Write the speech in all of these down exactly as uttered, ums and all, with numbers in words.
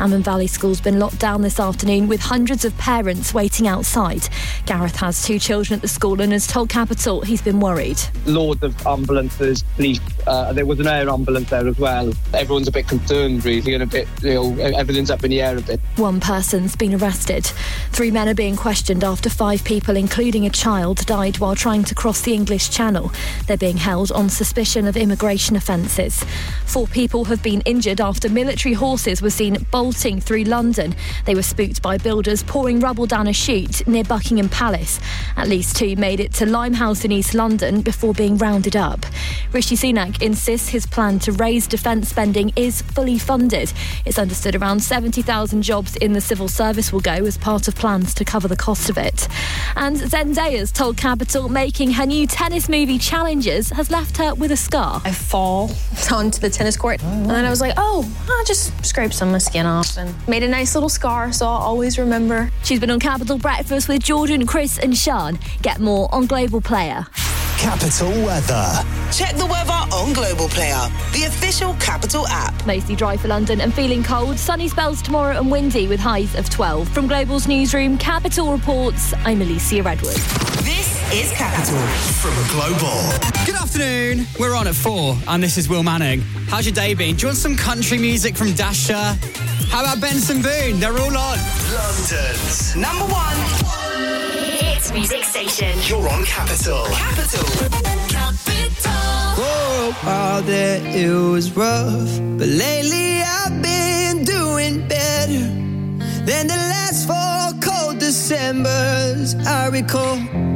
Amman Valley School's been locked down this afternoon with hundreds of parents waiting outside. Gareth has two children at the school and has told Capital he's been worried. Loads of ambulances, police, uh, there was an air ambulance there as well. Everyone's a bit concerned really and a bit, you know, everything's up in the air a bit. One person's been arrested. Three men are being questioned after five people, including a child, died while trying to cross the English Channel. They're being held on suspicion of immigration offences. Four people have been injured after military horses were seen bolting through London. They were spooked by builders pouring rubble down a chute near Buckingham Palace. At least two made it to Limehouse in East London before being rounded up. Rishi Sunak insists his plan to raise defence spending is fully funded. It's understood around seventy thousand jobs in the civil service will go as part of plans to cover the cost of it. And Zendaya's told Capital making her new tennis movie Challengers has left her with a scar. I fall onto the tennis court oh, and then I was like, oh, I'll just scrape some of my skin off and made a nice little scar so I'll always remember. She's been on Capital Breakfast with Jordan, Chris and Sean. Get more on Global Player. Capital Weather. Check the weather on Global Player, the official Capital app. Mostly dry for London and feeling cold. Sunny spells tomorrow and windy with highs of twelve. From Global's newsroom, Capital reports, I'm Alicia Redwood. This is Capital from Global. Good afternoon. We're on at four, and this is Will Manning. How's your day been? Do you want some country music from Dasher? How about Benson Boone? They're all on. London's number one hits music station. You're on Capital. Capital. Capital. For a while there it was rough, but lately I've been doing better than the last four cold Decembers I recall.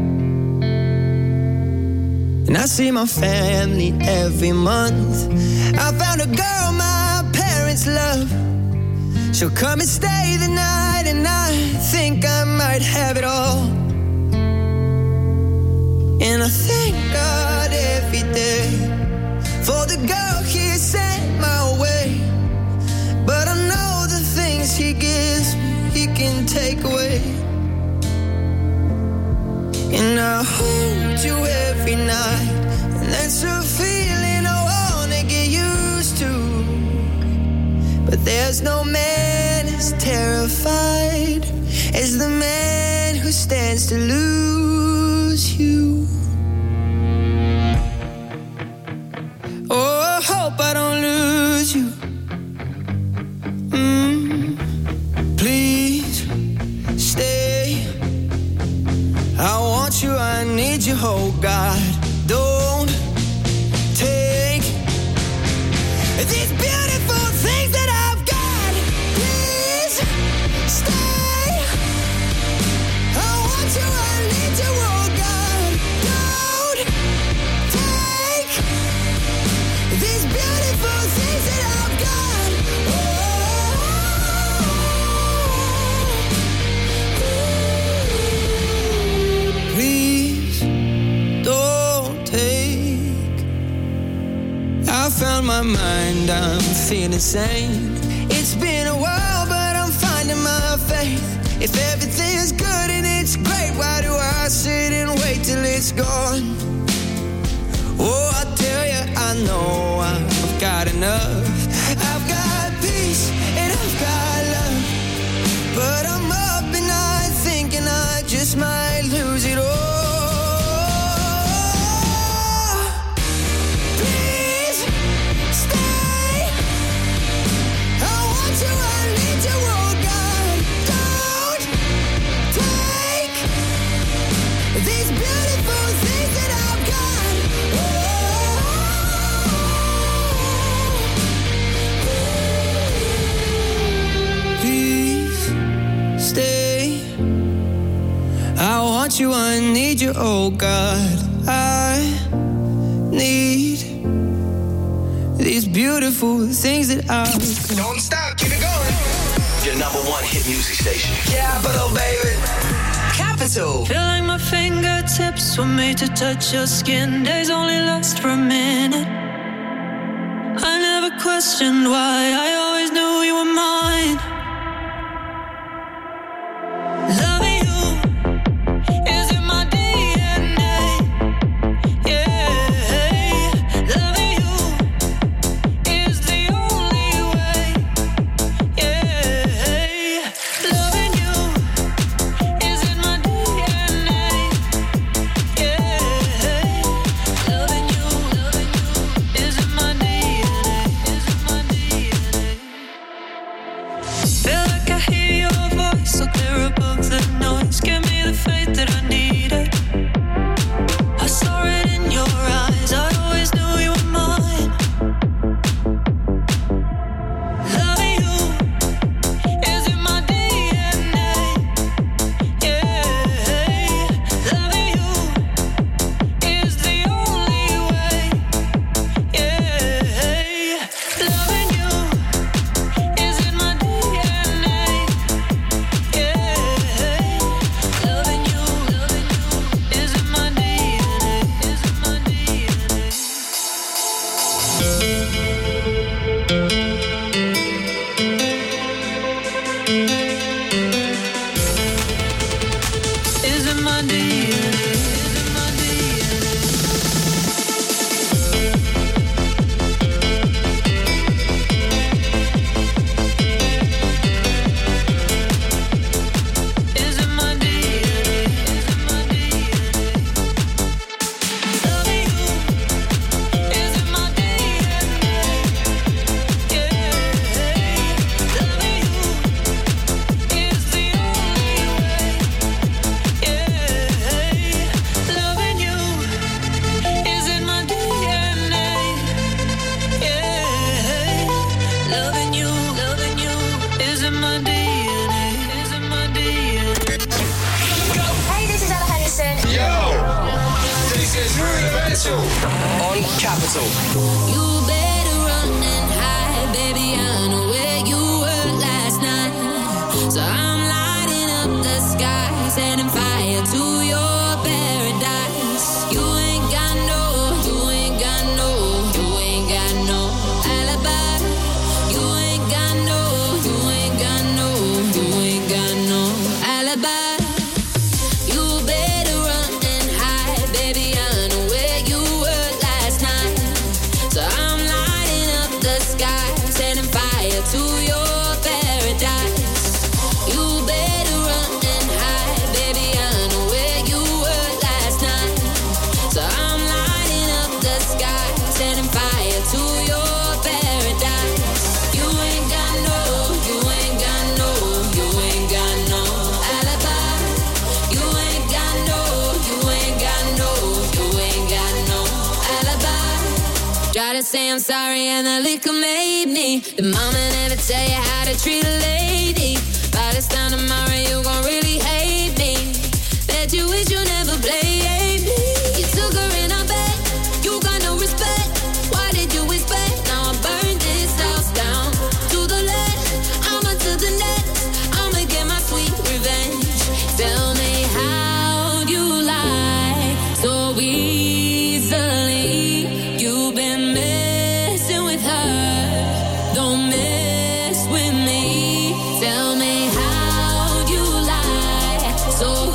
And I see my family every month. I found a girl my parents love. She'll come and stay the night, and I think I might have it all. And I thank God every day for the girl He sent my way. But I know the things He gives me, He can take away. And I hold you every night, and that's a feeling I wanna get used to. But there's no man as terrified as the man who stands to lose you. Oh, I hope I don't lose you. Mm, please stay. I want you, I need you, oh God. Don't take these beautiful things that I've got. Please stay. I want you, I need you, oh God. Don't take these beautiful things that I've got. Oh, please don't take. I found my mind, I'm feeling sane. It's been a while, but I'm finding my faith. If everything's good and it's great, why do I sit and wait till it's gone? Oh, I tell you, I know I've got enough. I've got peace and I've got love. But I'm up and night thinking I just might lose it all. You, I need you, oh God. I need these beautiful things that I don't stop, keep it going. Your number one hit music station. Capital, baby. Capital. Feel like my fingertips were made to touch your skin. Days only last for a minute. I never questioned why. I always knew you were mine. Loving you. Yeah. Is it my D N A? Is it my D N A? Is it my D N A? Is it my D N A? Loving you. Is it my D N A? Yeah. Loving you is the only way. Yeah. Loving you is in my D N A. Yeah. Loving you, loving you is in my D N A. Is in my D N A. Hey, this is Ella Henderson. Yo! This is Rudimental on Capital. You better run and hide, baby. I know where you were last night. So I'm lighting up the sky, setting fire to your paradise. You ain't got no, you ain't got no, you ain't got no alibi. You ain't got no, you ain't got no, you ain't got no alibi. You better run and hide, baby. I know where you were last night. So I'm lighting up the sky, setting fire to your paradise. You better run and hide, baby. I know where you were last night. So I'm lighting up the sky, setting fire to your paradise. You ain't got no, you ain't got no, you ain't got no alibi. You ain't got no, you ain't got no, you ain't got no alibi. Try to say I'm sorry and the liquor made me. The mama never tell you how to treat a lady. By this time tomorrow you gon' really hate me. Bet you wish you never played me. You took her in our bed, you got no respect. Why did you expect? Now I burn this house down to the left. I'ma to the next. I'ma get my sweet revenge. Tell me how you lie so easily. You've been messing with her. Don't mess with me. Tell me how you lie so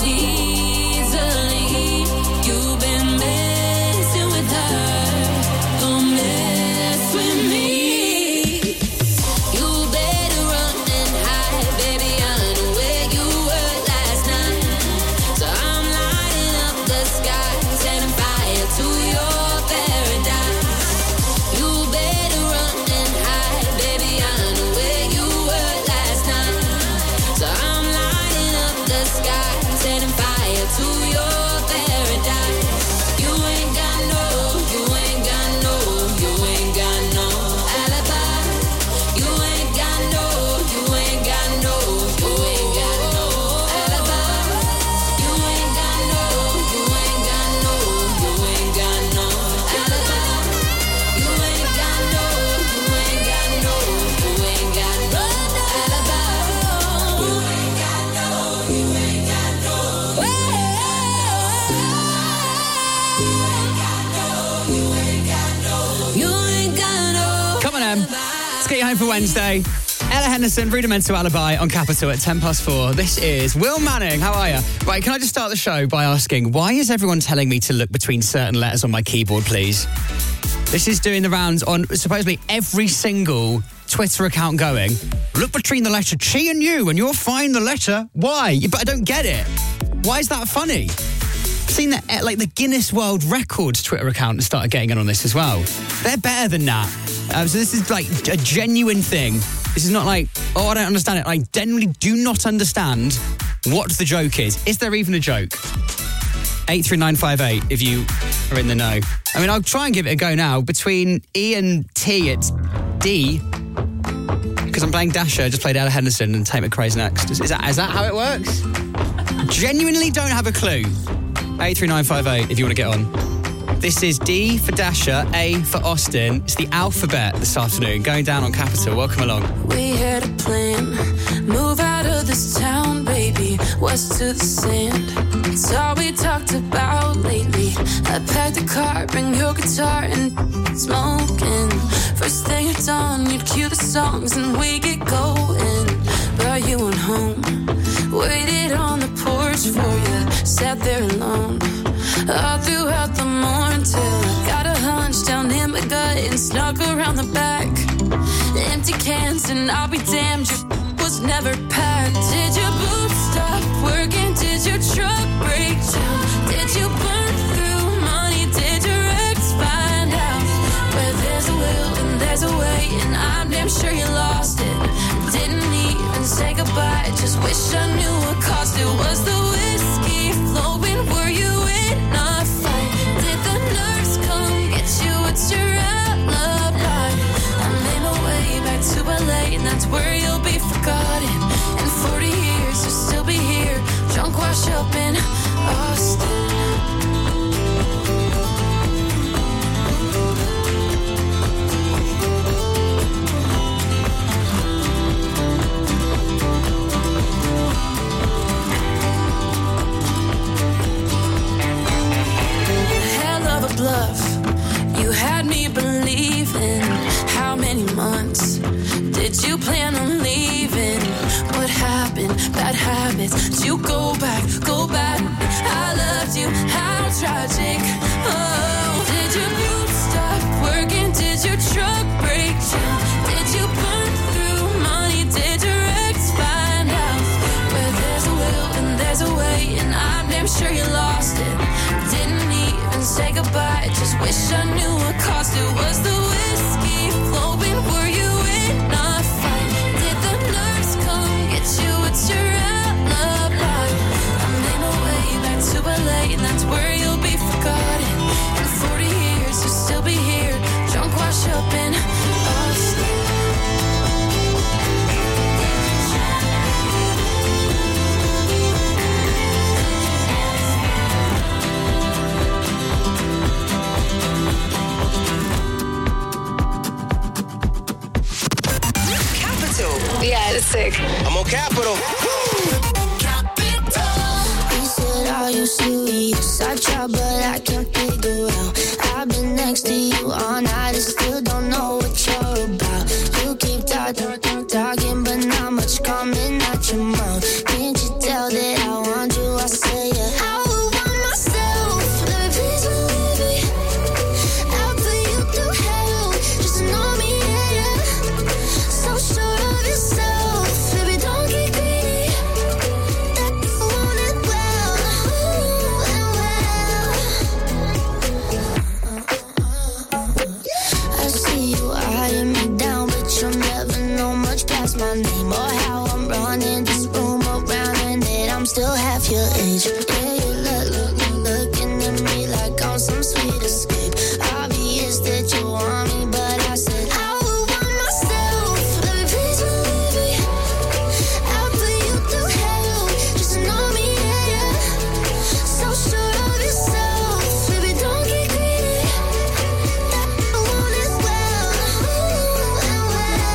easily. You've been messing with her. Don't mess with me. You better run and hide, baby. I know where you were last night. So I'm lighting up the sky, setting fire to your paradise. You better run and hide, baby. I know where you were last night. So I'm lighting up the sky, setting fire to your paradise. You ain't got no, you ain't got no, you ain't got no alibi. You ain't got no, you ain't got no, you ain't got no alibi. You ain't got no, you ain't got no, you ain't got no alibi. You ain't got no, you ain't got no, you ain't got no alibi. You ain't got no, you ain't got no. You ain't got no. Come on, Em. Let's get you home for Wednesday. Ella Henderson, Rudimental Alibi on Capital at ten past four. This is Will Manning. How are you? Right, can I just start the show by asking, why is everyone telling me to look between certain letters on my keyboard, please? This is doing the rounds on supposedly every single Twitter account going, look between the letter Chi and U and you'll find the letter Y. But I don't get it. Why is that funny? I've seen that, uh, like, the Guinness World Records Twitter account started getting in on this as well. They're better than that. Um, so this is, like, a genuine thing. This is not like, oh, I don't understand it. I genuinely do not understand what the joke is. Is there even a joke? eight three nine five eight if you are in the know. I mean, I'll try and give it a go now. Between E and T, it's D. Because I'm playing Dasher, I just played Ella Henderson and Tate McRae's next. Is, is, that, is that how it works? Genuinely don't have a clue. eight three nine five eight if you want to get on. This is D for Dasher, A for Austin. It's the alphabet this afternoon, going down on Capital. Welcome along. We had a plan, move out of this town, baby, west to the sand. It's all we talked about lately. I packed the car, bring your guitar and smoking. First thing at dawn, you'd cue the songs and we get going. But you went home. Waited on the porch for you, sat there alone. All throughout the morning till I got a hunch down in my gut and snuck around the back. Empty cans and I'll be damned, your was never packed. Did your boots stop working? Did your truck break down? Did you burn through money? Did your ex find out? Where there's a will and there's a way, and I'm damn sure you lost it. Didn't even say goodbye, just wish I knew what caused it. Was the whiskey flowing? Were you in a fight? Did the nurse come get you? What's your alibi? I made my way back to L A, and that's where you'll be forgotten. In forty years you'll still be here, drunk, wash up in Austin. Bluff, you had me believing. How many months did you plan on leaving? What happened? Bad habits. Did you go back? Go back. I loved you. How tragic. Oh, did your boots stop working? Did your truck break down? Did you burn through money? Did your ex find out? Where there's a will and there's a way, and I'm damn sure you lost it. Didn't even say goodbye, just wish I knew what caused it. Was the whiskey flowing? Were you in a fight? Did the nurse come get you? What's your alibi? I made my way back to L A, and that's where you'll be forgotten. In forty years you'll still be here, drunk, wash up in Austin. Yeah, it's sick. I'm on Capital. He said, are you serious? I tried, but I can't figure out. I've been next to you all night and still don't know what you're about. You keep talking, talking, but not much coming out your mouth. Can't you tell that I want you? I say, yeah. I would want myself. Let me please believe me. I'll put you through hell. Just know me, yeah, yeah. So sure of yourself, baby, don't get greedy. That you want it well, ooh, and well. I see you eyeing me down, but you'll never know much past my name or how I'm running this room around, and that I'm still half your age. Yeah, you look, look, looking at me like I'm some sweet escape. Obvious that you want me, but I said I would want myself. Let me please believe me. I'll put you through hell. Just know me, yeah, yeah. So sure of yourself, baby, don't get greedy. That you want it well, ooh, and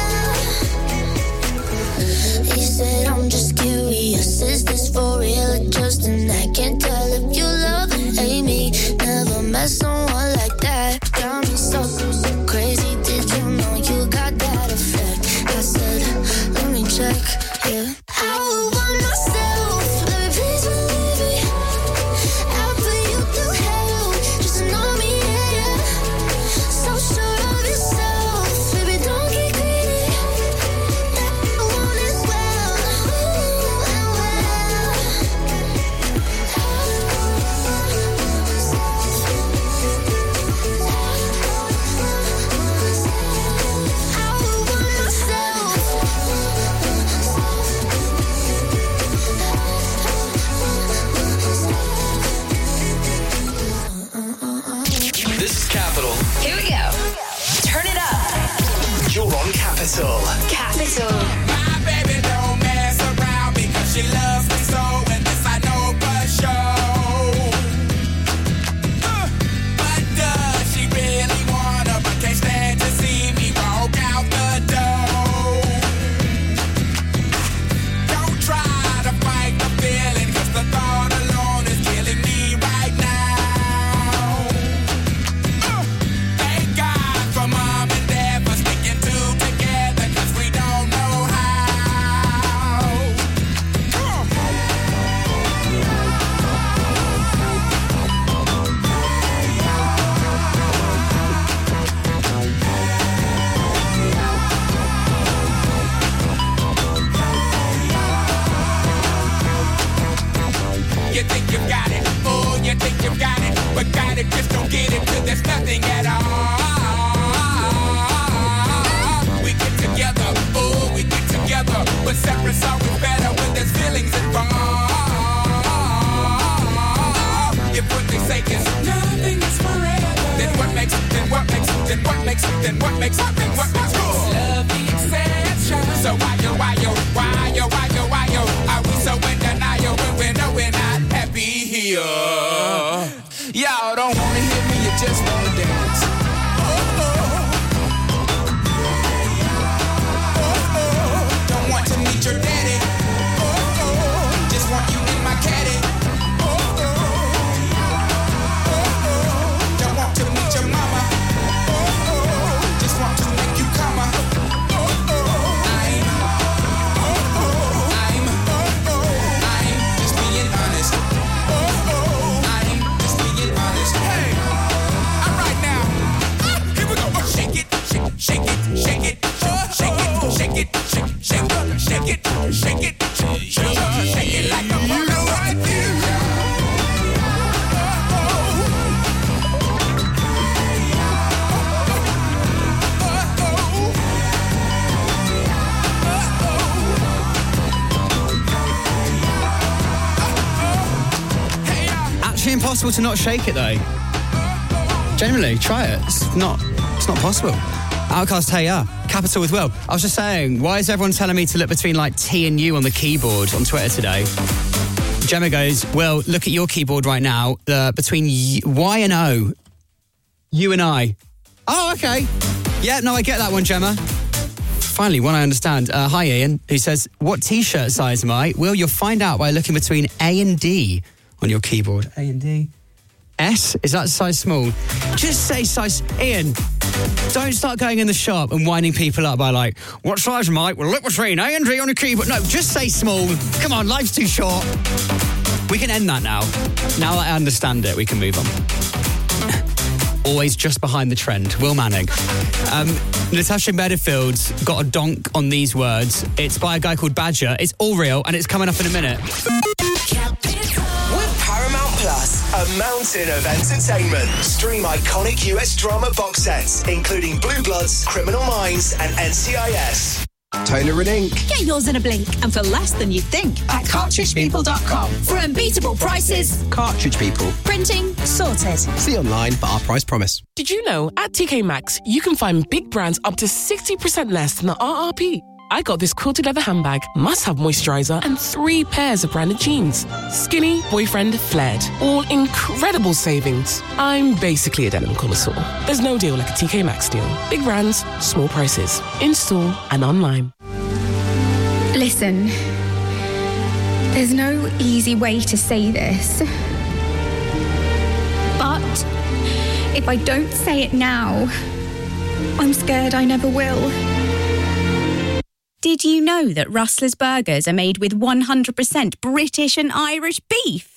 well. He said, I'm just curious. Is this for real or just an act? Can't tell if you love or hate me. Never met someone like that. Got me so, so crazy. Did you know you got that effect? I said, let me check, yeah. I would want myself. Let me please believe me. I'll put you through hell. Just know me, yeah, yeah. So sure of yourself, baby, don't get greedy. That you want it well, ooh, and well. I would want myself. there's nothing at all. We get together, oh, we get together, but separate's always better when there's feelings involved. If what they say is nothing is forever, then what makes, then what makes, then what makes, then what makes, then what makes love the exception? So why yo, why yo, why yo, why yo, why yo, are we so in denial when we know we're not happy here? Y'all don't wanna hear me, you just wanna dance. Oh, oh. Oh, oh. Don't want to meet your daddy. Oh, oh. Just want you in my caddy. Shake it, shake it, shake it, shake it, shake it, shake it, shake it, shake it, shake it like a bubble right there. Actually impossible to not shake it though. Generally, try it. It's not, it's not possible. Outcast, hey, yeah. Capital with Will. I was just saying, why is everyone telling me to look between like T and U on the keyboard on Twitter today? Gemma goes, Will, look at your keyboard right now. Uh, between Y and O, U and I. Oh, okay. Yeah, no, I get that one, Gemma. Finally, one I understand. Uh, hi, Ian, who says, what T-shirt size am I? Will, you'll find out by looking between A and D on your keyboard. A and D. S? Is that size small? Just say size... Ian, don't start going in the shop and winding people up by like, what size am I? Well, look between A and D on your keyboard. No, just say small. Come on, life's too short. We can end that now. Now that I understand it, we can move on. Always just behind the trend. Will Manning. Um, Natasha Bedingfield's got a donk on these words. It's by a guy called Badger. It's all real, and it's coming up in a minute. Paramount Plus, a mountain of entertainment. Stream iconic U S drama box sets, including Blue Bloods, Criminal Minds, and N C I S. Toner and ink. Get yours in a blink and for less than you'd think at cartridge people dot com. For unbeatable prices. Cartridge People. Printing sorted. See online for our price promise. Did you know at T K Maxx you can find big brands up to sixty percent less than the R R P? I got this quilted leather handbag, must-have moisturizer, and three pairs of branded jeans. Skinny, boyfriend, flared. All incredible savings. I'm basically a denim connoisseur. There's no deal like a T K Maxx deal. Big brands, small prices. In-store and online. Listen, there's no easy way to say this. But if I don't say it now, I'm scared I never will. Did you know that Rustler's burgers are made with one hundred percent British and Irish beef?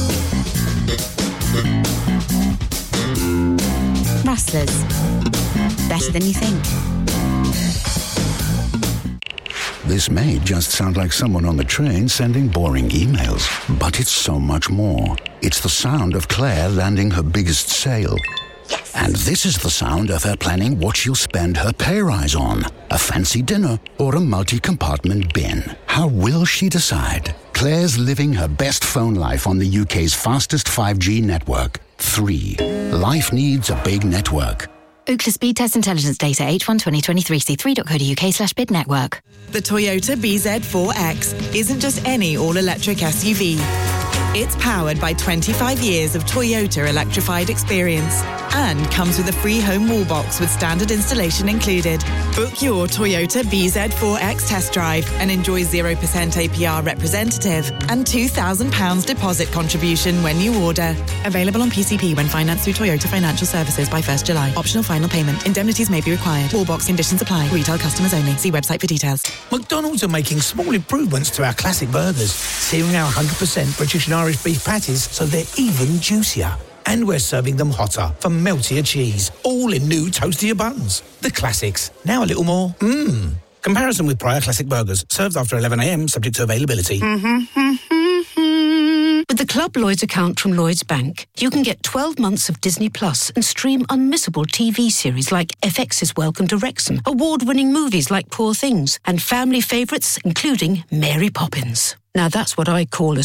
Rustler's. Better than you think. This may just sound like someone on the train sending boring emails, but it's so much more. It's the sound of Claire landing her biggest sale. Yes. And this is the sound of her planning what she'll spend her pay rise on. A fancy dinner or a multi-compartment bin. How will she decide? Claire's living her best phone life on the U K's fastest five G network. Three. Life needs a big network. Ookla Speed Test Intelligence Data H one twenty twenty-three C three dot co dot uk slash bid network. The Toyota B Z four X isn't just any all-electric S U V. It's powered by twenty-five years of Toyota electrified experience and comes with a free home wall box with standard installation included. Book your Toyota B Z four X test drive and enjoy zero percent A P R representative and two thousand pounds deposit contribution when you order. Available on P C P when financed through Toyota Financial Services by first July. Optional final payment. Indemnities may be required. Wall box conditions apply. Retail customers only. See website for details. McDonald's are making small improvements to our classic burgers, searing our one hundred percent British and Irish beef patties so they're even juicier. And we're serving them hotter for meltier cheese, all in new toastier buns. The classics, now a little more mmm. Comparison with prior classic burgers, served after eleven a.m, subject to availability. Mm-hmm. With the a Club Lloyds account from Lloyds Bank, you can get twelve months of Disney Plus and stream unmissable T V series like F X's Welcome to Wrexham, award-winning movies like Poor Things, and family favourites including Mary Poppins. Now that's what I call a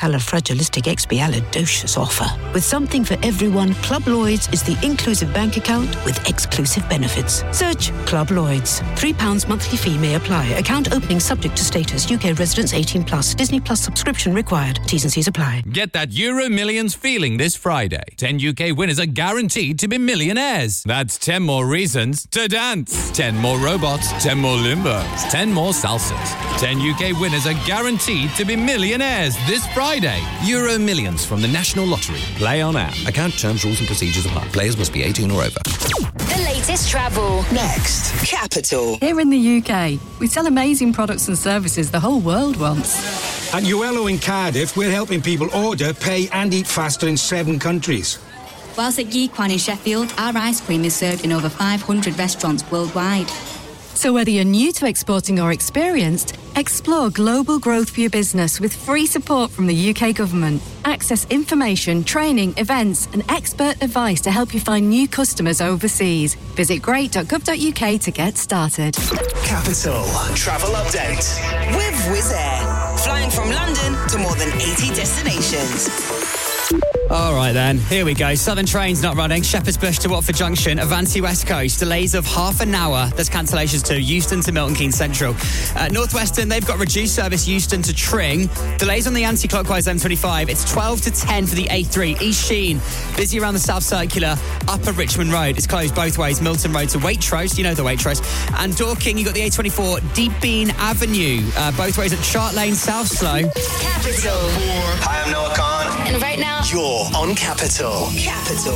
supercalifragilisticexpialidocious offer. With something for everyone, Club Lloyds is the inclusive bank account with exclusive benefits. Search Club Lloyds. three pounds monthly fee may apply. Account opening subject to status. U K residents eighteen plus. Disney Plus subscription required. T's and C's apply. Get that Euro Millions feeling this Friday. ten U K winners are guaranteed to be millionaires. That's ten more reasons to dance. ten more robots. ten more Limbos. ten more salsas. ten U K winners are guaranteed to be millionaires this Friday. Euro Millions from the National Lottery. Play on app. Account terms, rules and procedures apply. Players must be eighteen or over. The latest travel. Next, Capital. Here in the U K, we sell amazing products and services the whole world wants. At Uello in Cardiff, we're helping people order, pay and eat faster in seven countries. Whilst at Geekwan in Sheffield, our ice cream is served in over five hundred restaurants worldwide. So whether you're new to exporting or experienced, explore global growth for your business with free support from the U K government. Access information, training, events and expert advice to help you find new customers overseas. Visit great dot gov dot U K to get started. Capital Travel Update. With Wizz Air. Flying from London to more than eighty destinations. All right then, here we go. Southern trains not running. Shepherd's Bush to Watford Junction. Avanti West Coast. Delays of half an hour. There's cancellations to Euston to Milton Keynes Central. Uh, Northwestern, they've got reduced service Euston to Tring. Delays on the anti-clockwise M twenty-five. It's twelve to ten for the A three. East Sheen, busy around the South Circular. Upper Richmond Road is closed both ways. Milton Road to Waitrose. You know the Waitrose. And Dorking, you've got the A twenty-four. Deep Bean Avenue. Uh, both ways at Chart Lane South Slow. Capital. Hi, I'm Noah Khan. And right now, you're on Capital. Capital.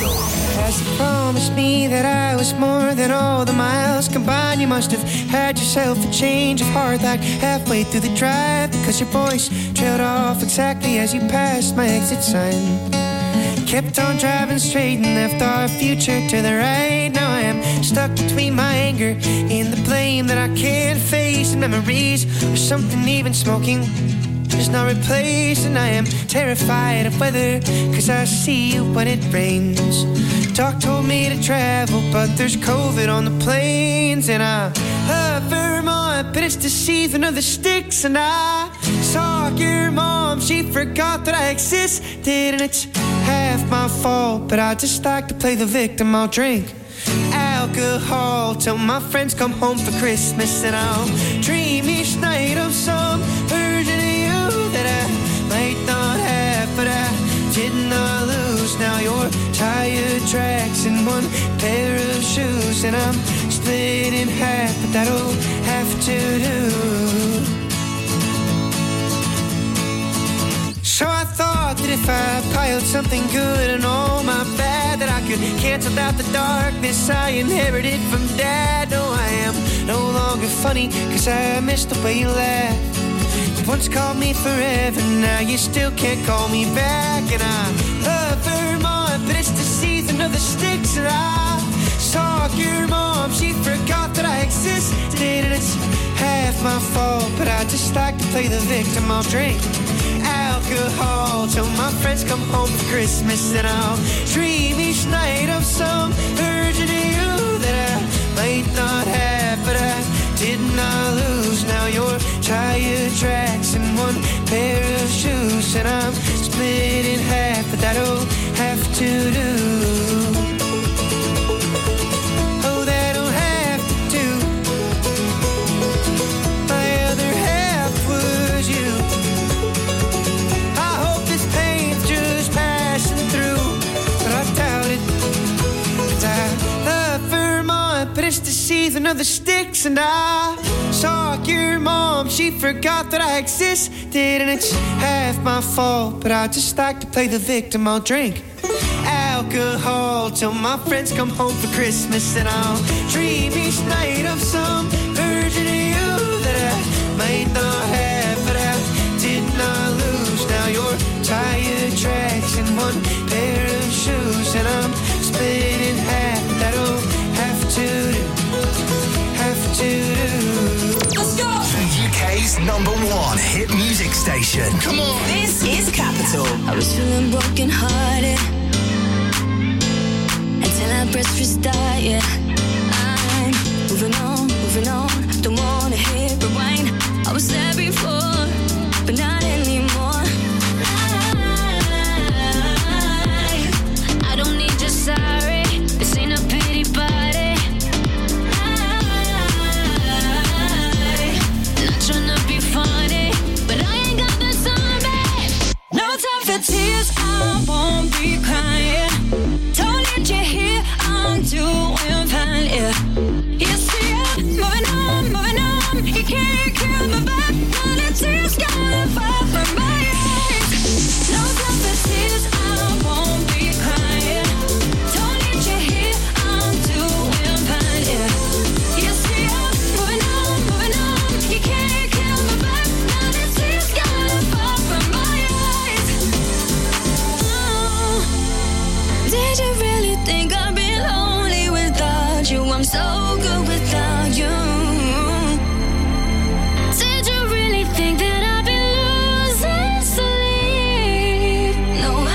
As you promised me that I was more than all the miles combined, you must have had yourself a change of heart like halfway through the drive, because your voice trailed off exactly as you passed my exit sign. Kept on driving straight and left our future to the right. Now I am stuck between my anger and the blame that I can't face, and memories or something even smoking is not replaced. And I am terrified of weather, cause I see you when it rains. Doc told me to travel, but there's COVID on the planes. And I love Vermont, but it's the season of the sticks. And I saw your mom, she forgot that I existed. And it's half my fault, but I just like to play the victim. I'll drink alcohol till my friends come home for Christmas, and I'll dream each night of some version of you that I might not have, but I did not lose. Now your tire tracks in one pair of shoes, and I'm split in half, but that'll have to do. So I thought that if I piled something good and all my bad, that I could cancel out the darkness I inherited from Dad. No, I am no longer funny, cause I miss the way you laugh. You once called me forever, now you still can't call me back. And I love Vermont, but it's the season of the sticks. And I saw your mom, she forgot that I existed. And it's half my fault, but I just like to play the victim. I'll drink alcohol till my friends come home for Christmas, and I'll dream each night of some version of you that I might not have, but I did not lose. Now your tire tracks in one pair of shoes, and I'm split in half, but that'll have to do. Oh, that'll have to do. My other half was you. But it's the season of the sticks, and I saw your mom, she forgot that I existed. And it's half my fault, but I just like to play the victim. I'll drink alcohol till my friends come home for Christmas, and I'll dream each night of some version of you that I might not have, but I did not lose. Now your tire tracks in one pair of shoes, and I'm split in half. That'll have to do, have to do. Let's go! The U K's number one hit music station. Come on. This is Capital. I was feeling broken hearted until I pressed restart, yeah. I'm moving on, moving on. Don't wanna hit rewind. I was there before, but not anymore. I, I don't need your sorry. This ain't a pity party. I, not tryna be funny, but I ain't got the time, babe. No time for tears, I won't be crying. Don't need you here, I'm doing fine, yeah. You see it, moving on, moving on. You can't kill me back, now the tears gotta fall from my eyes. No time for tears, I won't be crying. Don't need you here, I'm doing fine, yeah. You see it, moving on, moving on. You can't kill me back, now the tears gotta fall from my eyes. Oh, did you really think I'd be lonely without you? I'm so good without you. Did you really think that I'd be losing sleep? No, I,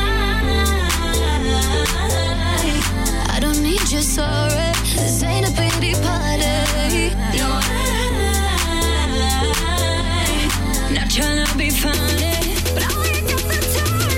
I don't need your sorry. This ain't a pity party. No, I, not tryna be funny, but I ain't got the time.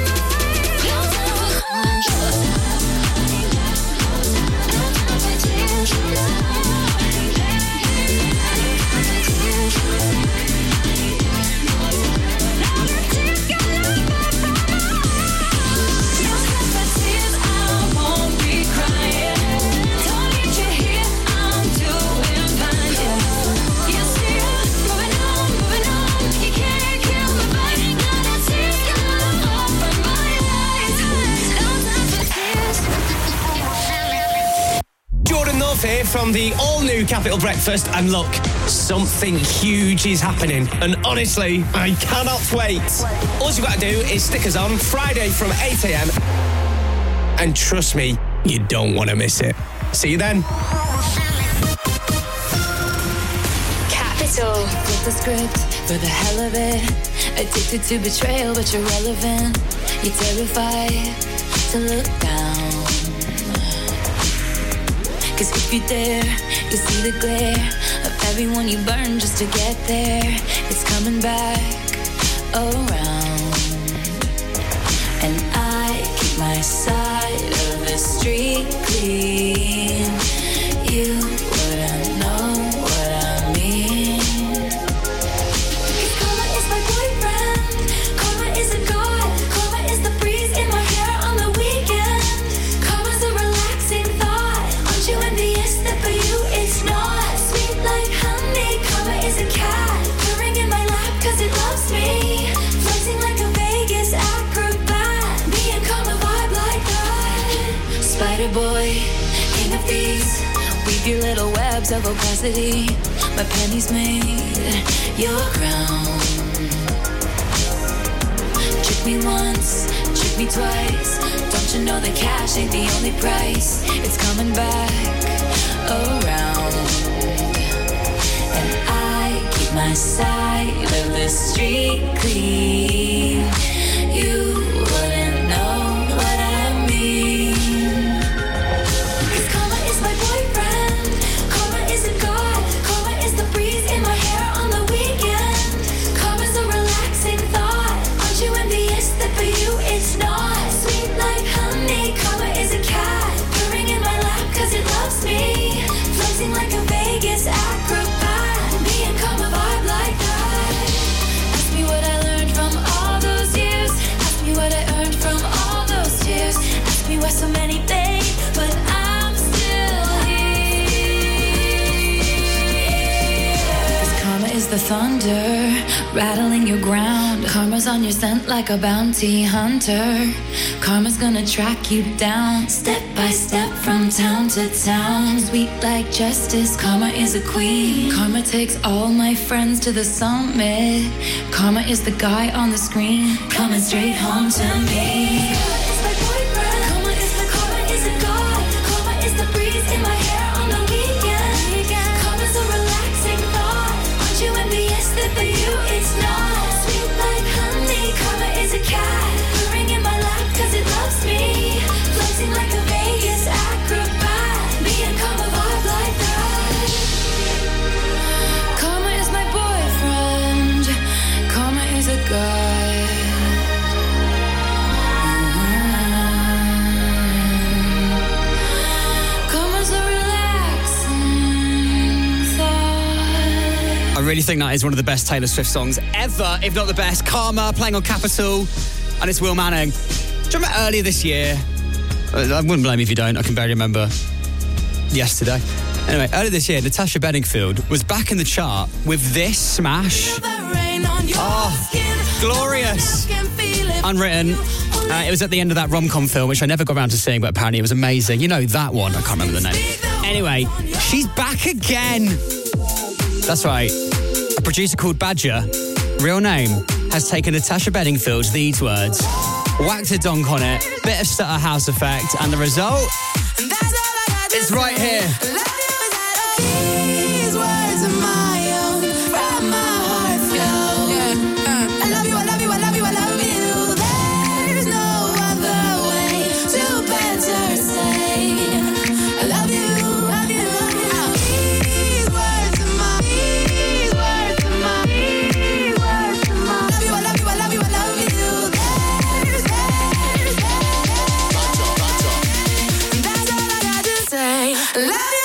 Here from the all-new Capital Breakfast, and look, something huge is happening, and honestly, I cannot wait. All you've got to do is stick us on Friday from eight a.m. and trust me, you don't want to miss it. See you then. Capital. Flip the script for the hell of it. Addicted to betrayal, but you're relevant. You're terrified to look down. Cause if you dare, you see the glare of everyone you burn just to get there. It's coming back around. And I keep my side of the street clean. You wouldn't know what I mean. Cause karma is my boyfriend. Karma is a god. Karma is the breeze in my hair on the weekend. Karma's a relaxing thought. You envious that for you it's not sweet like honey. Karma is a cat purring in my lap cause it loves me, flexing like a Vegas acrobat. Me and karma vibe like that. Spider boy, king of thieves, weave your little webs of opacity. My pennies made your crown. Trick me once, trick me twice. Don't you know that cash ain't the only price? It's coming back around. And I keep my side of the street clean. You wouldn't know what I mean. Cause karma is my boyfriend. Karma is a god. Karma is the breeze in my hair on the weekend. Karma's a relaxing thought. Aren't you envious that for you it's not sweet like honey? Karma is a cat purring in my lap cause it loves me, flexing like a Vegas acrobat. Me and karma vibe like that. Ask me what I learned from all those years. Ask me what I earned from all those tears. Ask me why so many fade, but I'm still here. Cause karma is the thunder rattling your ground. Karma's on your scent like a bounty hunter. Karma's gonna track you down, step by step from town to town. Sweet like justice, karma is a queen. Karma takes all my friends to the summit. Karma is the guy on the screen, coming straight home to me. Karma is the karma is a god. Karma is the breeze in my hair on the weekend. Karma's a relaxing thought. Aren't you envious that for you it's really think that is one of the best Taylor Swift songs ever, if not the best. Karma, playing on Capitol, and it's Will Manning. Do you remember earlier this year? I wouldn't blame you if you don't, I can barely remember yesterday. Anyway, earlier this year, Natasha Bedingfield was back in the chart with this smash. Oh, glorious. Unwritten. Uh, it was at the end of that rom-com film, which I never got around to seeing, but apparently it was amazing. You know that one. I can't remember the name. Anyway, she's back again. That's right. A producer called Badger, real name, has taken Natasha Bedingfield's these words, whacked a donk on it, bit of stutter house effect, and the result is right here. These words are my own, from my heart flow. Yeah. I love you, I love you, I love you, I love you. There's no other way to better say I love you, love you, love you. These words are my, these words are my, these words are my. I love you, I love you, I love you, I love you. There's, there's, there's. And that's all I got to say. I love you.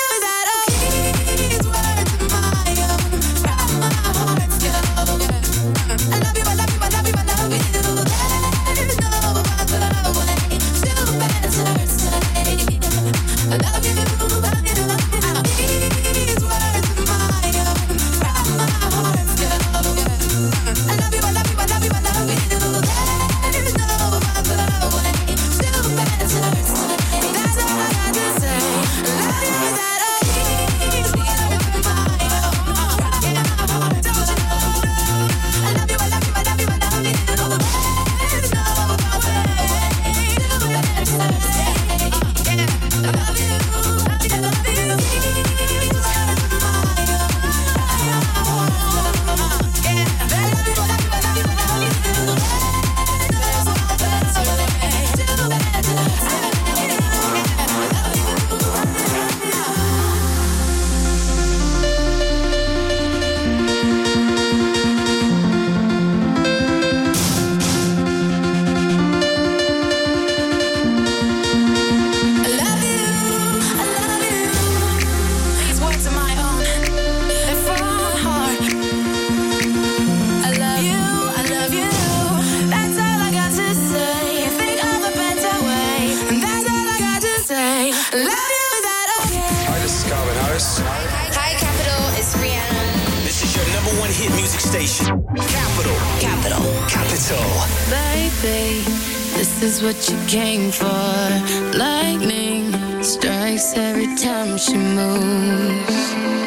What you came for. Lightning strikes every time she moves,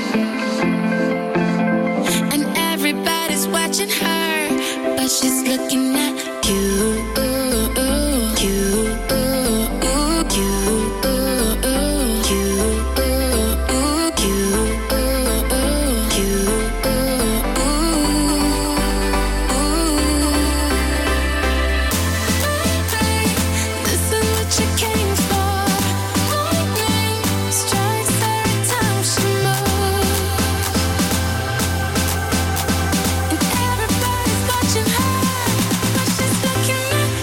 and everybody's watching her, but she's looking at you. Watching her, but she's looking at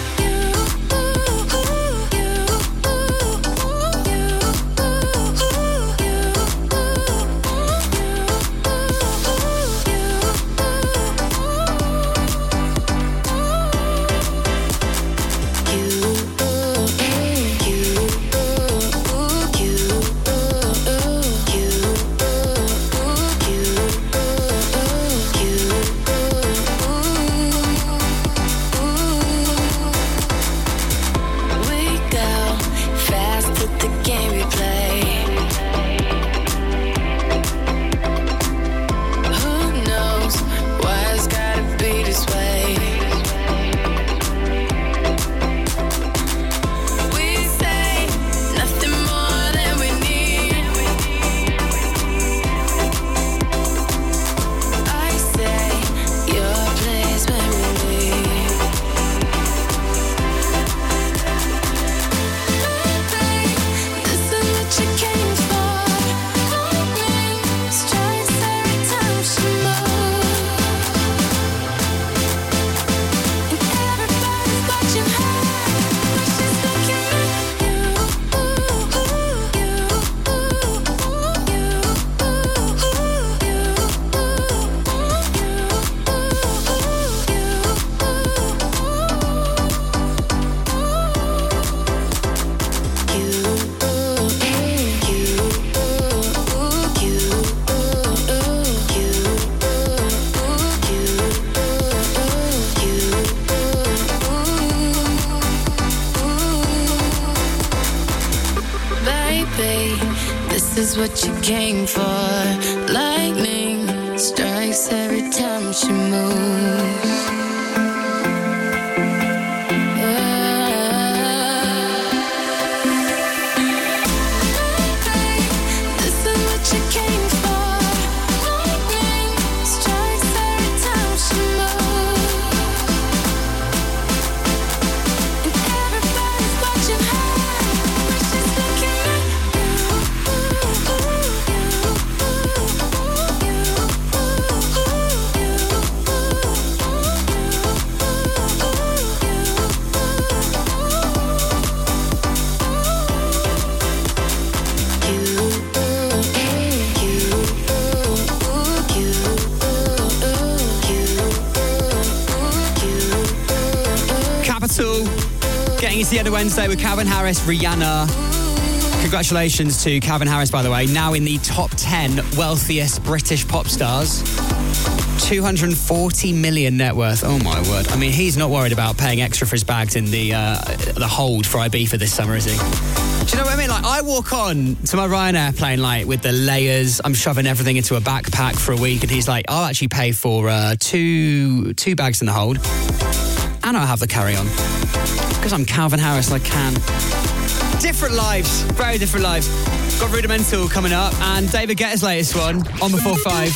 This is what you came for. Lightning strikes every time she moves. Getting into the end of Wednesday with Calvin Harris, Rihanna. Congratulations to Calvin Harris, by the way, now in the top ten wealthiest British pop stars. two hundred forty million net worth. Oh my word. I mean, he's not worried about paying extra for his bags in the uh, the hold for Ibiza this summer, is he? Do you know what I mean? Like, I walk on to my Ryanair plane, like, with the layers. I'm shoving everything into a backpack for a week, and he's like, I'll actually pay for uh, two two bags in the hold, and I'll have the carry-on. Because I'm Calvin Harris, I can. Different lives, very different lives. Got Rudimental coming up, and David Guetta's latest one, on before five.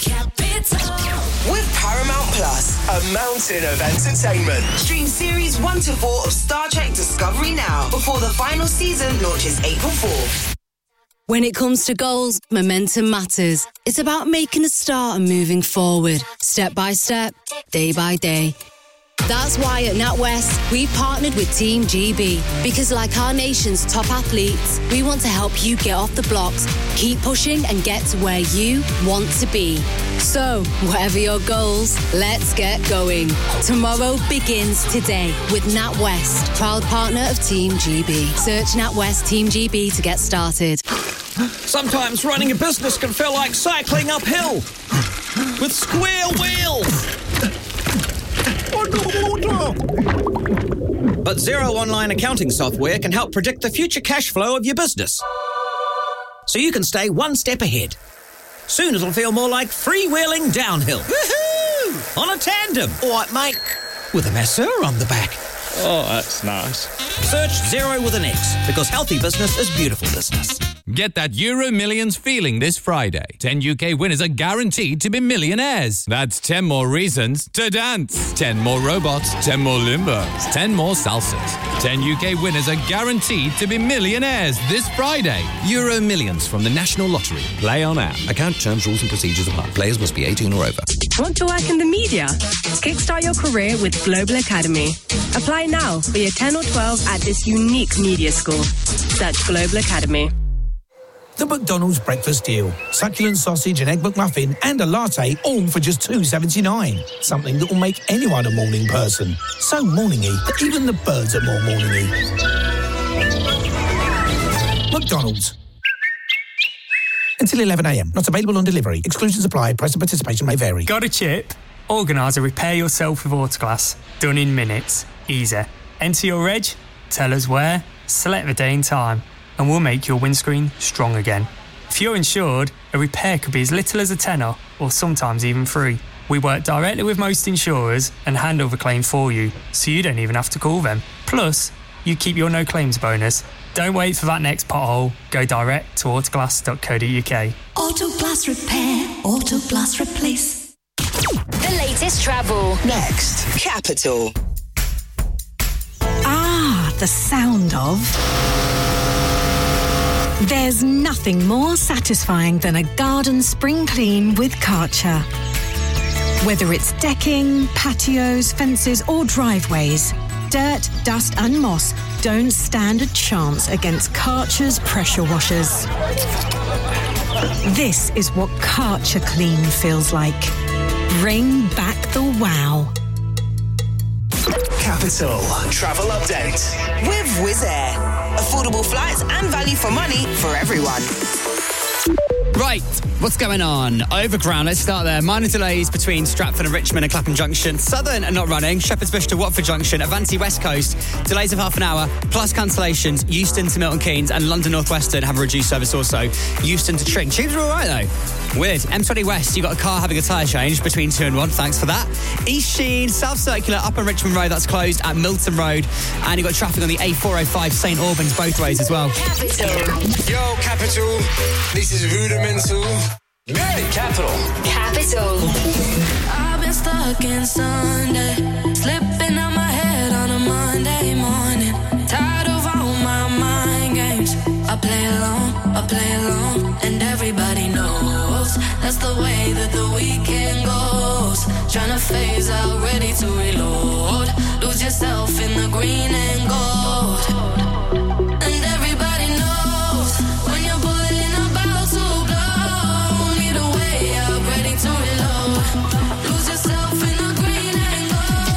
With Paramount Plus, A mountain of entertainment. Stream series one to four of Star Trek Discovery now before the final season launches April fourth. When it comes to goals, momentum matters. It's about making a start and moving forward, step by step, day by day. That's why at NatWest, we've partnered with Team G B. Because like our nation's top athletes, we want to help you get off the blocks, keep pushing and get to where you want to be. So, whatever your goals, let's get going. Tomorrow begins today with NatWest, proud partner of Team G B. Search NatWest Team G B to get started. Sometimes running a business can feel like cycling uphill with square wheels. But Xero Online accounting software can help predict the future cash flow of your business, so you can stay one step ahead. Soon it'll feel more like freewheeling downhill. Woohoo! On a tandem. All right, mate. With a masseur on the back. Oh, that's nice. Search Xero with an X, because healthy business is beautiful business. Get that Euro Millions feeling this Friday. ten U K winners are guaranteed to be millionaires. That's ten more reasons to dance. ten more robots, ten more Limburgs, ten more salsas. ten U K winners are guaranteed to be millionaires this Friday. Euro Millions from the National Lottery. Play on app. Account terms, rules and procedures apply. Players must be eighteen or over. Want to work in the media? Kickstart your career with Global Academy. Apply now for year ten or twelve at this unique media school. Search Global Academy. The McDonald's breakfast deal. Succulent sausage and egg McMuffin and a latte, all for just two dollars seventy-nine. Something that will make anyone a morning person. So morningy that even the birds are more morningy. McDonald's. Until eleven a.m. Not available on delivery. Exclusions apply. Price and participation may vary. Got a chip? Organise a repair yourself with Autoglass. Done in minutes. Easy. Enter your reg, tell us where, select the day and time, and we'll make your windscreen strong again. If you're insured, a repair could be as little as a tenner, or sometimes even free. We work directly with most insurers and handle the claim for you, so you don't even have to call them. Plus, you keep your no claims bonus. Don't wait for that next pothole. Go direct to autoglass dot co dot uk. Autoglass repair, Autoglass replace. The latest travel. Next, Capital. Ah, the sound of... There's nothing more satisfying than a garden spring clean with Karcher. Whether it's decking, patios, fences or driveways, dirt, dust and moss don't stand a chance against Karcher's pressure washers. This is what Karcher Clean feels like. Bring back the wow. Capital Travel Update. With Wizz Air. Affordable flights and value for money for everyone. Right, what's going on? Overground, let's start there. Minor delays between Stratford and Richmond and Clapham Junction. Southern are not running. Shepherd's Bush to Watford Junction. Avanti West Coast, delays of half an hour, plus cancellations. Euston to Milton Keynes and London North Western have a reduced service also. Euston to Tring. Tubes are all right, though. Weird. M twenty West, you got a car having a tyre change between two and one. Thanks for that. East Sheen, South Circular up on Richmond Road, that's closed at Milton Road. And you've got traffic on the A four oh five St Albans both ways as well. Capital. Yo, Capital. This is Rudimental. Hey, Capital. Capital. I've been stuck in Sunday, slipping out my head on a Monday morning. Tired of all my mind games. I play along, I play along, and everybody knows that's the way that the weekend goes. Tryna phase out, ready to reload. Lose yourself in the green and gold. And everybody knows when you're boiling about to blow. Need a way out, ready to reload. Lose yourself in the green and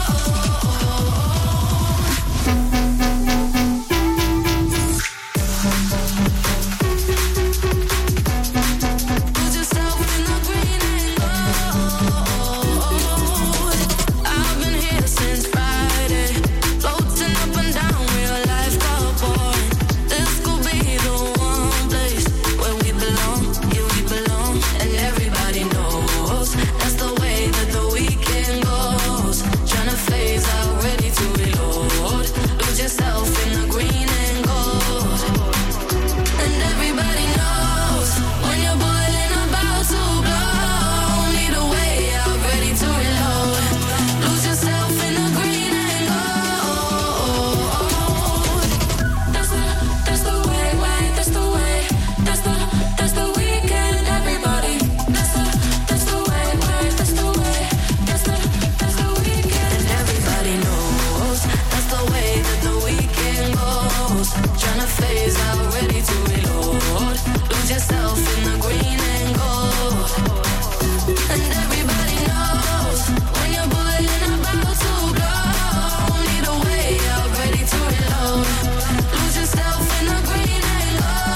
I've been here since Friday, floating up and down, real life got boring. This could be the one place where we belong, yeah we belong, and everybody knows that's the way that the weekend goes. Tryna phase out, ready to reload. Lose yourself in the green and gold. And everybody knows when you're boiling about to blow. Need a way out, ready to reload. Lose yourself in the green and gold. That's the, that's the way, way, that's the way. That's the, that's the weekend, everybody. That's the, that's the way, way, that's the way. That's the, that's the weekend. And everybody knows that's the way that the weekend goes. Tryna phase out, ready to reload. Lose yourself in the green and gold. And everybody knows when you're boiling about to blow. Need a way out, ready to reload. Lose yourself in the green and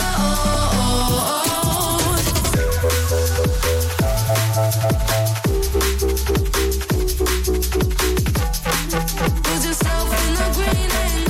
gold. Lose yourself in the green and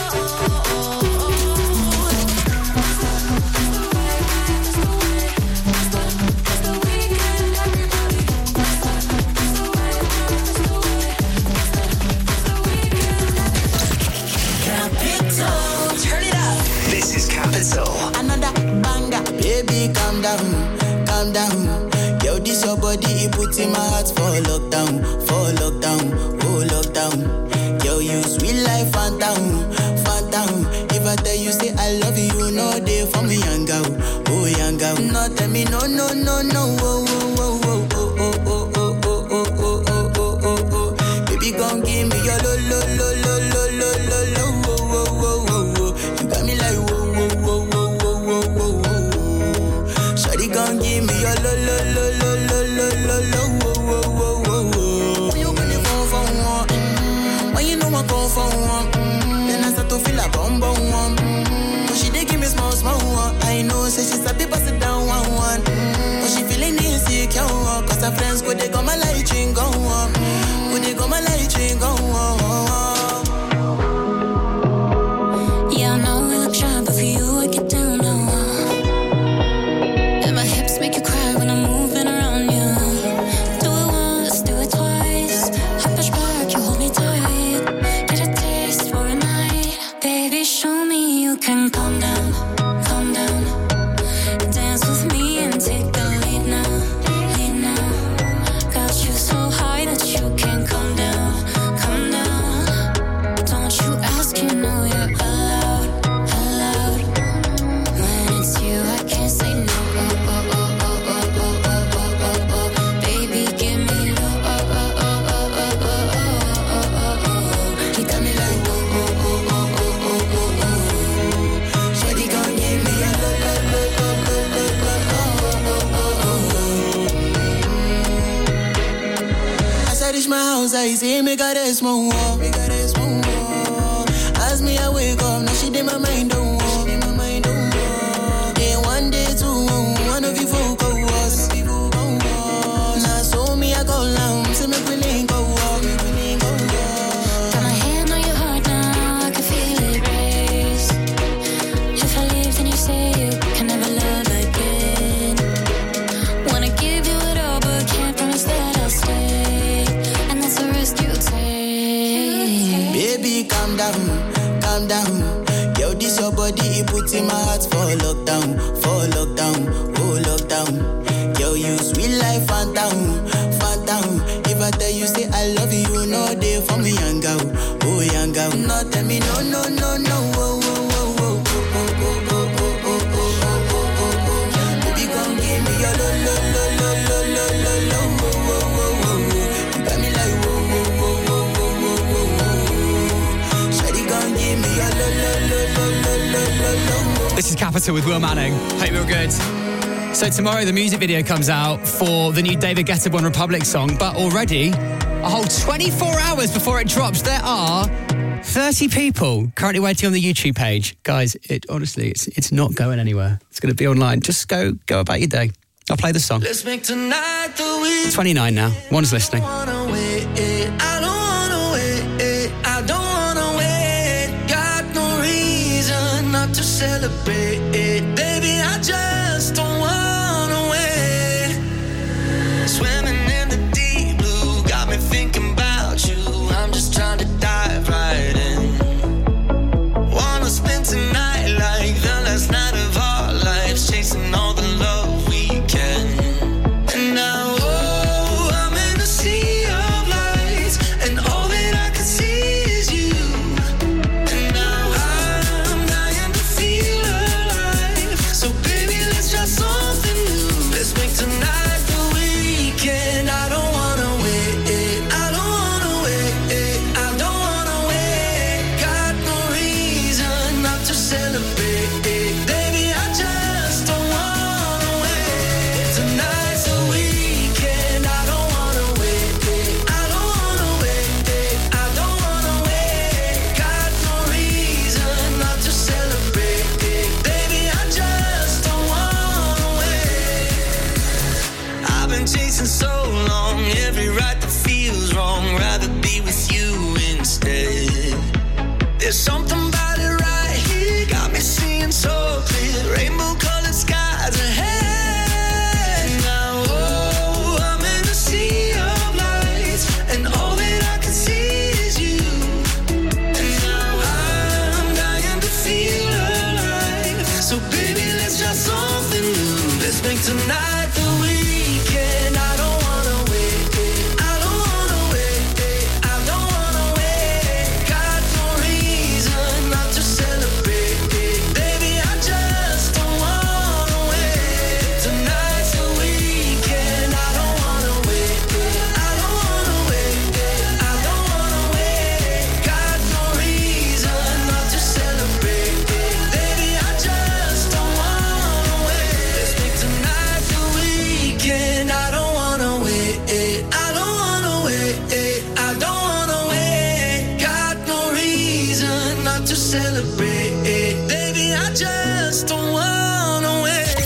Capital, turn it up. This is Capital. Another banger, baby, calm down, calm down. Yo, this your body, it puts in my heart for lockdown, for lockdown, oh lockdown. Yo, you sweet life, phantom, phantom. If I tell you say I love you, you know they for me, young girl, oh young girl. No, tell me no, no, no, no, oh, oh, oh, oh, oh, oh, oh, oh, oh, oh, oh, oh, oh, oh. Baby, come give me your lo, lo, lo, lo, lo, lo, lo, lo, oh, oh, oh, oh, oh. You got me like whoa, whoa, whoa, whoa, whoa, whoa, whoa, whoa. Shawty, come give me your lo, lo, lo, lo, lo, lo, lo, lo, oh, oh, oh, oh, oh. When you gonna phone for one? Mm, when you know I call for one? Mm, then I start to feel a bum bum one. Mm, but she dey give me small small one. I know, say she's a bit pass it down one one. Mm, but she feeling insecure, cause her friends go they come my light ring go on. Go they come my light ring go on. yeah, I know we look shy, but for you I get down low. And my hips make you cry when I'm moving around you. Do it once, do it twice. I push back, you hold me tight. Get a taste for a night. Baby, show me you can calm down, calm down. Dance with me and take the lead now, lead now. Got you so high that you can't come down, come down. Don't you ask, you know you're allowed, allowed. When it's you, I can't say no. Oh, oh, oh, oh, oh, oh, oh, oh, oh, oh. Baby, give me low. Oh, oh, oh, oh, oh, oh, oh, oh, oh. You got me like oh, oh, oh, oh, oh, oh, oh, oh. Shawty gon' give me a lo, lo, lo, lo, lo, lo, lo, oh, oh, oh, oh. As I reach my house, I see me got a small wall. Me got a small wall. As me I wake up, now she did my mind don't walk. Day one, day two, one of you folk baby, calm down, calm down. Yo, this your body, it puts in my heart for lockdown, for lockdown, oh lockdown. Yo, you sweet life, phantom, phantom. If I tell you say I love you, no day for me, young girl, oh young girl. No, tell me no, no, no, no, oh, oh, oh, oh, oh, oh, oh, oh, oh, oh, oh, oh, oh. Baby, come give me your lo, lo, lo, lo, lo, lo, lo, lo, oh, oh, oh, oh. You got me like whoa, whoa, whoa, whoa, whoa, whoa, whoa. Shawty, come give me your lo, lo, lo, lo, lo, lo, lo, lo. This is Capital with Will Manning. Hope you're good. So tomorrow the music video comes out for the new David Guetta One Republic song, but already a whole twenty-four hours before it drops, there are thirty people currently waiting on the YouTube page. Guys, it honestly, it's it's not going anywhere. It's going to be online. Just go go about your day. I'll play the song. Let's make tonight the week. twenty-nine now. One's listening. I don't wanna wait. I don't wanna wait. I don't wanna wait. Got no reason not to celebrate. Baby, I just don't wanna wait. Swimming in the deep blue, got me thinking about you. I'm just trying to dive right in. Wanna spend tonight like the last night of our lives, chasing all the love we can. And now, oh, I'm in a sea of lights, and all that I can see is you. And now I'm dying to feel alive. So baby, let's try something new. Let's make tonight the weekend. I don't wanna wait. I don't wanna wait. I don't wanna wait. Got no reason not to celebrate. Baby, I just don't wanna wait. Tonight's the weekend. I don't wanna wait. I don't wanna wait. I don't wanna wait. Got no reason not to celebrate. Baby, I just don't wanna wait. I've been chasing so long, every right that feels wrong. Rather be with you instead. There's something about it right here, got me seeing so clear. Rainbow colored skies ahead. Now, oh, I'm in a sea of lights, and all that I can see is you. And now I'm dying to feel alive. So baby, let's try something new. Let's make tonight the weekend. I don't wanna wait. I don't wanna wait. I don't wanna wait. Got no reason not to celebrate. Baby, I just don't wanna wait. Tonight's the weekend. I don't wanna wait. I don't wanna wait. I don't wanna wait. Got no reason not to celebrate. Baby, I just don't wanna wait. Let's make tonight the weekend. I don't wanna wait. I don't wanna wait. I don't wanna wait. Got no reason not to celebrate. Baby, I just don't wanna wait.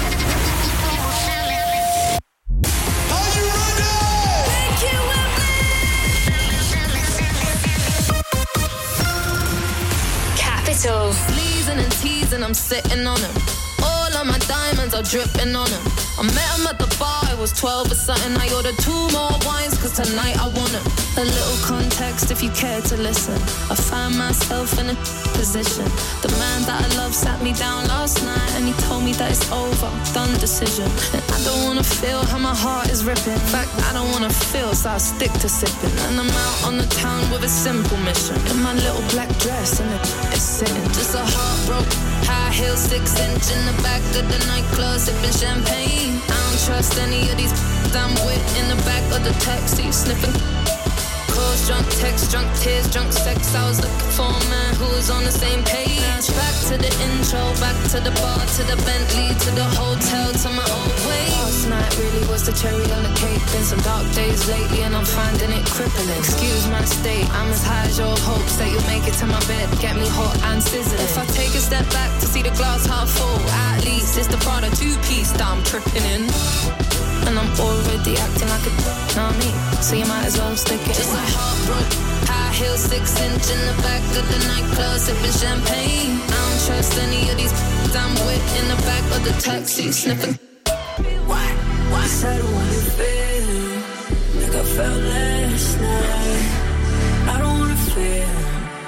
Capital. Sleezing and teasing, I'm sitting on him. All of my diamonds are dripping on him. I met him at the bar, I was twelve or something. I ordered two more wines, cause tonight I want him. A little context if you care to listen. I find myself in a position. The man that I love sat me down last night, and he told me that it's over, done decision. And I don't wanna feel how my heart is ripping. In fact, I don't wanna feel, so I stick to sipping. And I'm out on the town with a simple mission. In my little black dress, and it's sitting. Just a heartbroken high heel, six inch in the back of the nightclub, sipping champagne. I don't trust any of these I'm with in the back of the taxi, sniffing calls, drunk texts, drunk tears, drunk sex. I was looking for a man who was on the same page. Back to the intro, back to the bar, to the Bentley, to the hotel, to my old way. Last night really was the cherry on the cake. Been some dark days lately, and I'm finding it crippling. Excuse my state, I'm as high as your hopes that you'll make it to my bed, get me hot and sizzling. If I take a step back to see the glass half full, at least it's the Prada two-piece that I'm tripping in. And I'm already acting like a know what I mean? So you might as well stick it. Just a heartbroken high heel, six inch in the back of the nightclub, sipping champagne. I don't trust any of these I'm with in the back of the taxi, sniffing. What? What? I don't wanna feel like I felt last night. I don't wanna feel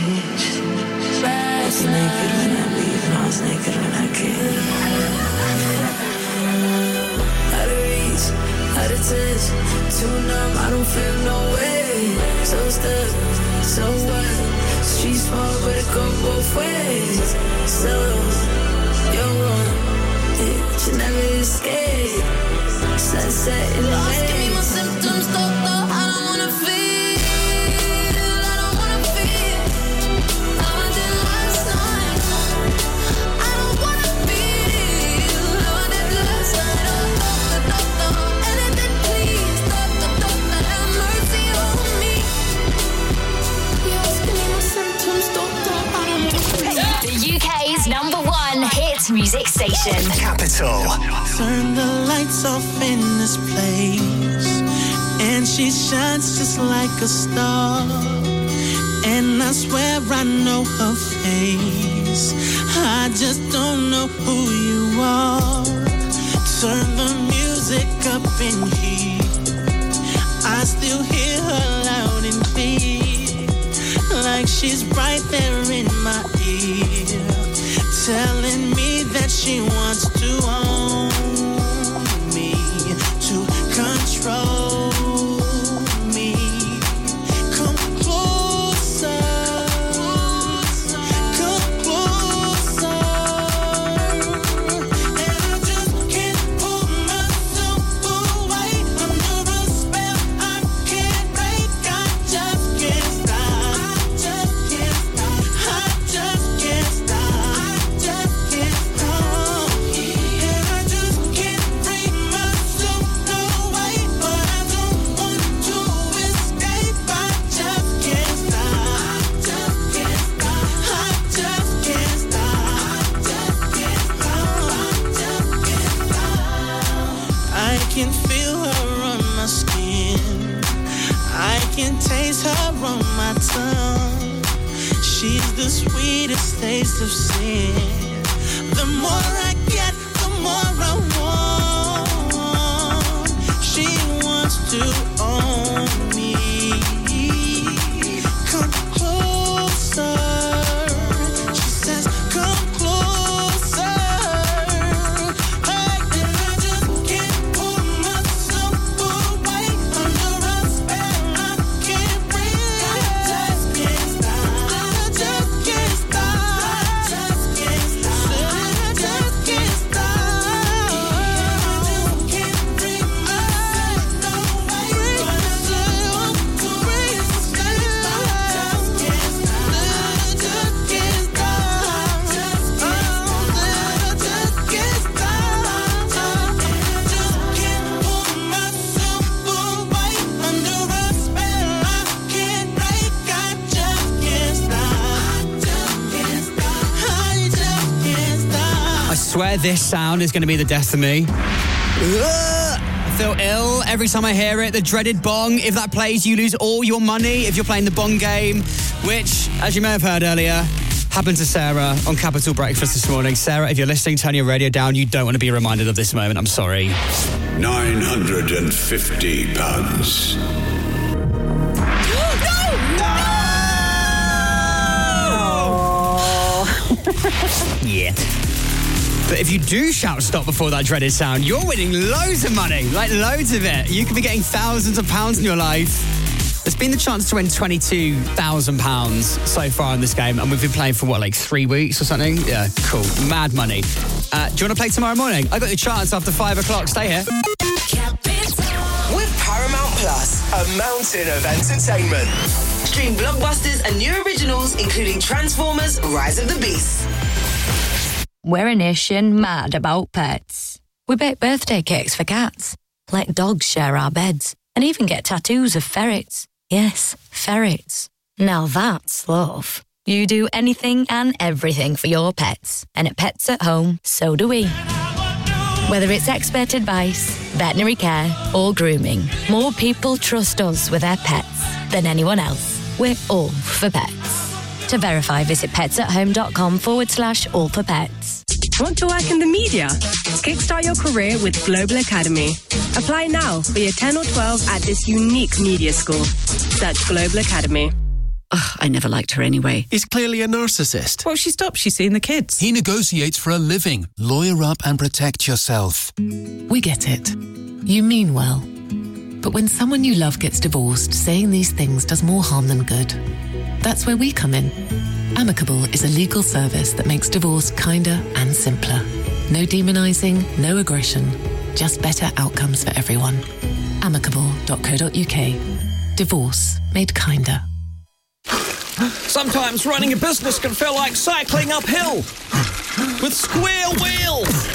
stage. Was naked when I leave, and I was naked when I came. Out of reach, out of touch, too numb, I don't feel no way. So stuck, so what? Street smart, but it go both ways. So, you're wrong, it you never escape. Sunset in the Lost, give me my symptoms, doctor, I don't wanna feel, I don't wanna feel how I did last night. I don't wanna feel how I did last night. Oh, doctor, doctor, anything please, doctor, doctor, have mercy on me. Yes, give me my symptoms, doctor, I don't wanna feel. The U K's number one hit music station. Capital. Turn the lights off in this place, and she shines just like a star. And I swear I know her face, I just don't know who you are. Turn the music up in here, I still hear her loud and clear, like she's right there in my ear, telling me that she wants to own me, to control me. Come closer, come closer, and I just can't pull myself away. Under a spell I can't break, I just can't stop, I just can't stop, I just can't stop, I just can't stop, and I just can't free myself away, but I don't want to escape. I just can't stop, I just can't stop, I just can't stop, I just can't stop, I just can't stop. I can feel her on my skin, I can taste her on my tongue. She's the sweetest taste of sin. The more I get, the more I want. She wants to own me. Come closer. She says, come closer. Hey, and I just can't pull myself away. Under a spell I can't breathe. I just can't stop. I just can't stop. I just can't stop. I just can't stop. I just can't free myself away. But I just want to escape. I just can't stop. I just can't stop. I just can't stop. And I just can't pull myself away. Under a spell I can't break. I just can't stop. I just can't stop. I just can't stop. I swear this sound is going to be the death of me. Ugh! I feel ill every time I hear it. The dreaded bong. If that plays, you lose all your money if you're playing the bong game, which, as you may have heard earlier, happened to Sarah on Capital Breakfast this morning. Sarah, if you're listening, turn your radio down. You don't want to be reminded of this moment. I'm sorry. nine hundred fifty pounds. Yeah. But if you do shout stop before that dreaded sound, you're winning loads of money, like loads of it. You could be getting thousands of pounds in your life. There's been the chance to win twenty-two thousand pounds so far in this game, and we've been playing for, what, like three weeks or something? Yeah, cool. Mad money. Uh, do you want to play tomorrow morning? I got your chance after five o'clock. Stay here. With Paramount Plus. A mountain of entertainment. Stream blockbusters and new originals, including Transformers: Rise of the Beasts. We're a nation mad about pets. We bake birthday cakes for cats, let dogs share our beds, and even get tattoos of ferrets. Yes, ferrets. Now that's love. You do anything and everything for your pets. And at Pets at Home, so do we. Whether it's expert advice, veterinary care, or grooming, more people trust us with their pets than anyone else. We're all for pets. To verify, visit petsathome.com forward slash all for pets. Want to work in the media? Kickstart your career with Global Academy. Apply now for your ten or twelve at this unique media school. Search Global Academy. Ugh, I never liked her anyway. He's clearly a narcissist. Well, she stopped. She's seeing the kids. He negotiates for a living. Lawyer up and protect yourself. We get it. You mean well. But when someone you love gets divorced, saying these things does more harm than good. That's where we come in. Amicable is a legal service that makes divorce kinder and simpler. No demonising, no aggression, just better outcomes for everyone. amicable dot co dot uk. Divorce made kinder. Sometimes running a business can feel like cycling uphill with square wheels.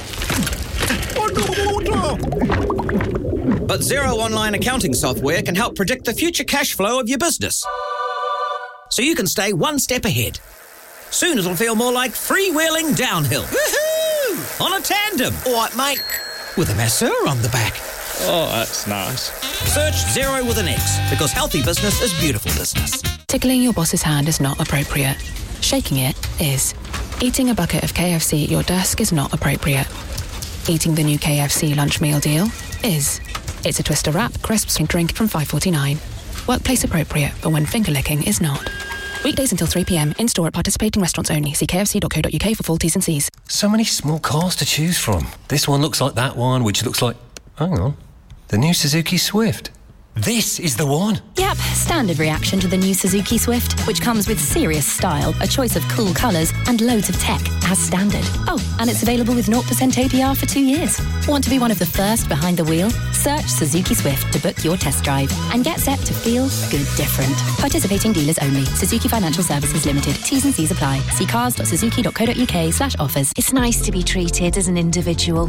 But Xero Online Accounting Software can help predict the future cash flow of your business, so you can stay one step ahead. Soon it'll feel more like freewheeling downhill. Woohoo! On a tandem. All right, mate. With a masseur on the back. Oh, that's nice. Search Xero with an X, because healthy business is beautiful business. Tickling your boss's hand is not appropriate. Shaking it is. Eating a bucket of K F C at your desk is not appropriate. Eating the new K F C lunch meal deal is. It's a Twister wrap, crisps and drink from five forty-nine. Workplace appropriate, but when finger licking is not. Weekdays until three p m, in-store at participating restaurants only. See k f c dot co dot u k for full T's and C's. So many small cars to choose from. This one looks like that one, which looks like... Hang on. The new Suzuki Swift. This is the one. Yep, standard reaction to the new Suzuki Swift, which comes with serious style, a choice of cool colours, and loads of tech, as standard. Oh, and it's available with zero percent A P R for two years. Want to be one of the first behind the wheel? Search Suzuki Swift to book your test drive and get set to feel good different. Participating dealers only. Suzuki Financial Services Limited. T's and C's apply. See cars dot suzuki dot co dot uk slash offers. It's nice to be treated as an individual.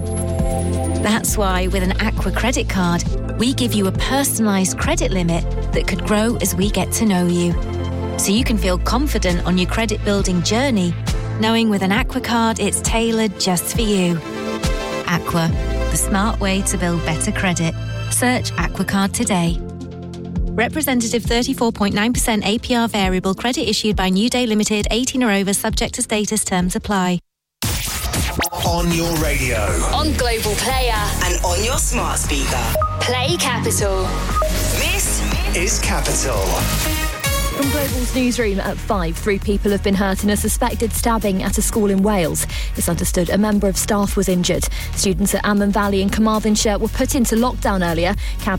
That's why with an Aqua credit card, we give you a personalised credit limit that could grow as we get to know you. So you can feel confident on your credit building journey, knowing with an Aqua card it's tailored just for you. Aqua, the smart way to build better credit. Search Aqua Card today. Representative thirty-four point nine percent A P R variable credit issued by New Day Limited, eighteen or over, subject to status, terms apply. On your radio. On Global Player. And on your smart speaker. Play Capital. This is Capital. From Global's newsroom at five, three people have been hurt in a suspected stabbing at a school in Wales. It's understood a member of staff was injured. Students at Ammon Valley in Carmarthenshire were put into lockdown earlier.